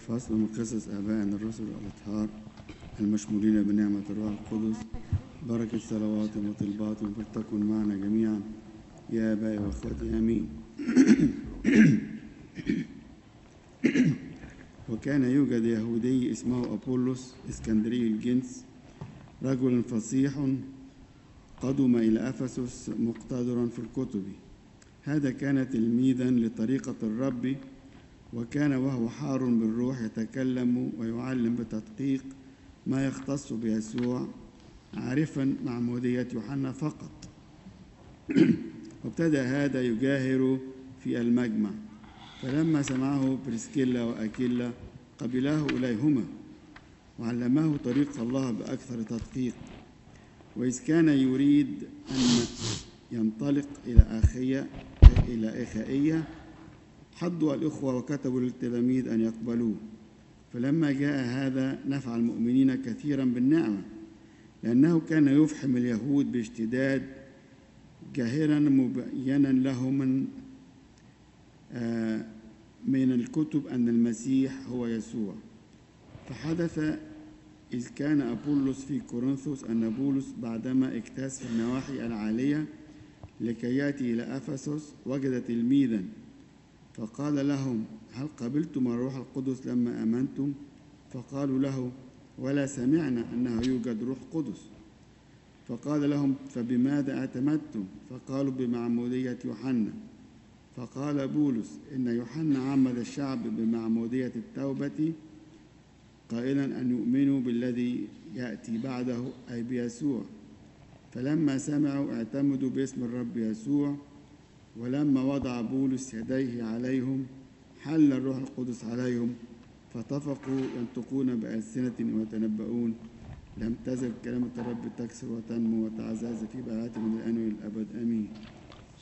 فصل من قصص آبائنا الرسل الأطهار المشمولين بنعمة الروح القدس. بركة صلواتهم وطلباتهم فلتكن معنا جميعا يا آبائي وأخوتي آمين. وكان يوجد يهودي اسمه أبولس اسكندري الجنس، رجل فصيح قدم إلى أفسس مقتدرا في الكتب. هذا كان تلميذا لطريقة الرب، وكان وهو حار بالروح يتكلم ويعلم بتدقيق ما يختص بيسوع، عارفا معمودية يوحنا فقط. وابتدأ هذا يجاهر في المجمع، فلما سمعه بريسكيلا وأكيلا قبلاه إليهما وعلماه طريق الله بأكثر تدقيق. وإذ كان يريد أن ينطلق إلى إخائية حضوا الإخوة وكتبوا للتلاميذ أن يقبلوه. فلما جاء هذا نفع المؤمنين كثيرا بالنعمة، لأنه كان يفحم اليهود باشتداد، جاهرا مبينا لهم من الكتب أن المسيح هو يسوع. فحدث إذ كان أبولس في كورنثوس أن بولس بعدما اجتاز في النواحي العالية لكي يأتي إلى أفسس وجد تلميذا، فقال لهم: هل قبلتم الروح القدس لما آمنتم؟ فقالوا له: ولا سمعنا أنه يوجد روح قدس. فقال لهم: فبماذا اعتمدتم؟ فقالوا: بمعمودية يوحنا. فقال بولس: إن يوحنا عمد الشعب بمعمودية التوبة، قائلا أن يؤمنوا بالذي يأتي بعده أي بيسوع. فلما سمعوا اعتمدوا باسم الرب يسوع. ولما وضع بولس يديه عليهم حل الروح القدس عليهم، فاتفقوا ينطقون بألسنة ويتنبؤون. لم تزل كلمة الرب تكثر وتنمو وتعزز في بيعات من الآن